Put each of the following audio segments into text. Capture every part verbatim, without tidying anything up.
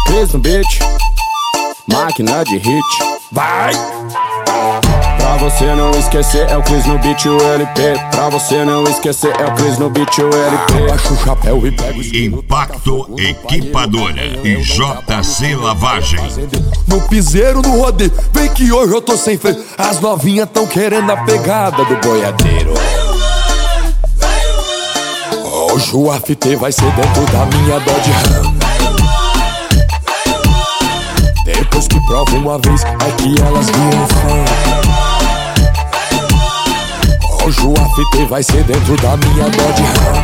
Cris no beat, máquina de hit. Vai! Pra você não esquecer é o Cris no beat e o L P. Pra você não esquecer é o Cris no beat e o L P. Baixa o chapéu e pega o esquilo. Impacto Equipadora e J C Lavagem. No piseiro, no rodeio, vem que hoje eu tô sem freio. As novinhas tão querendo a pegada do boiadeiro. Hoje o after vai ser dentro da minha Dodge Ram. Depois que prova uma vez é que elas viram fã. Hoje o after vai ser dentro da minha Dodge Ram.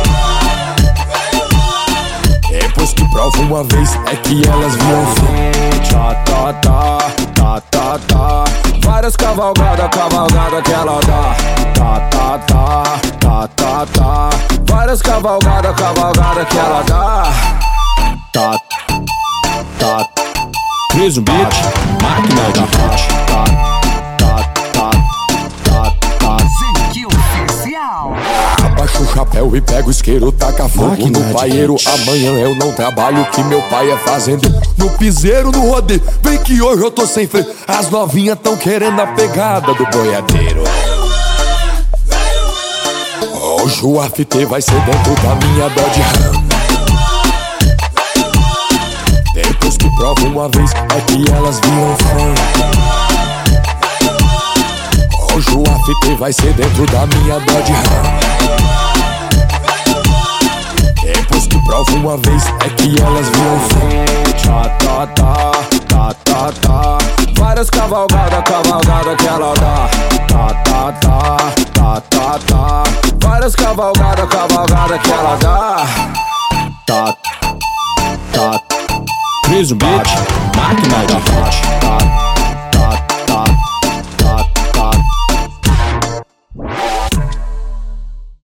Depois que prova uma vez é que elas viram fã. Tá, tá, tá, tá, tá, tá. Várias cavalgadas, cavalgada que ela dá. Tá, tá, tá, tá, tá, tá. Várias cavalgadas, cavalgada que ela dá. Tá, tá. Cris no beat, máquina de hit. Tá, tá, tá, tá, tá. Gente oficial. Abaixa o chapéu e pega o isqueiro, taca fogo Máquina no de paieiro. hit. Amanhã eu não trabalho, que meu pai é fazendeiro. No piseiro, no rodeio, vem que hoje eu tô sem freio. As novinhas tão querendo a pegada do boiadeiro. Hoje o after vai ser dentro da minha Dodge Ram. Depois que prova uma vez é que elas viram fã. Hoje o after vai ser dentro da minha Dodge Ram. Depois que prova uma vez é que elas viram fã. Tá, tá, tá, tá, tá, tá. Várias cavalgadas, cavalgada que ela dá. Tá, tá, tá, tá, tá, tá. Várias cavalgadas, cavalgada que ela dá. Tá, tá. Cris no beat, máquina de hit. Tá,